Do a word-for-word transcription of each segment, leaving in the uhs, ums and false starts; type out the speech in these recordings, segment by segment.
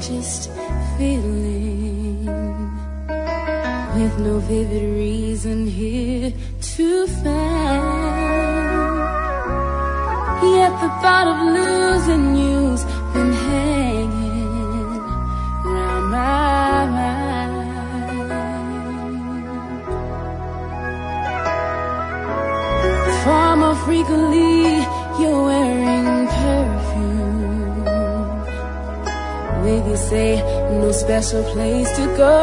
just feeling, with no vivid reason here to find. Yet the thought of losing you's been hanging round my mind. Far more frequently you're wearing perfume, with you say no special place to go.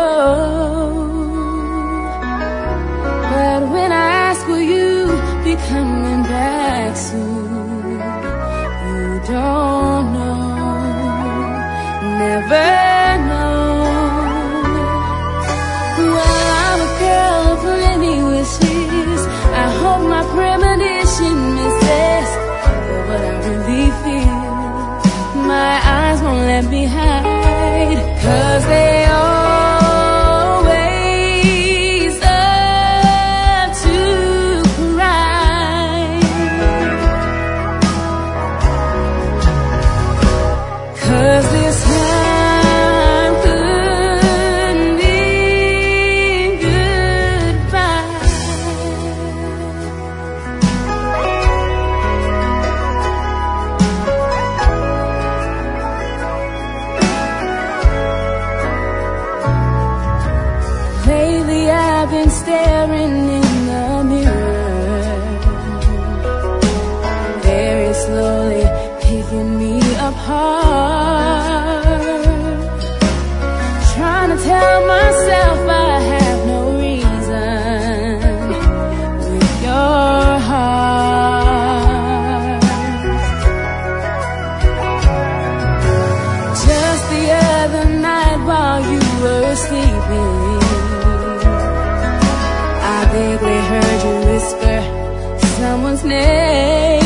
But when I ask will you be coming back soon, you don't know, never know. Well, I'm a girl of many wishes. I hope my premonition misses what I really feel. My eyes won't let me hide, 'cause they always love to cry. 'Cause this time couldn't mean goodbye. Lately I've been staring in the mirror, very slowly picking me apart, trying to tell myself I have no reason with your heart. Just the other night while you were sleeping, I vaguely heard you whisper someone's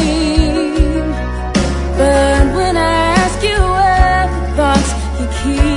name. But when I ask you what thoughts you keep,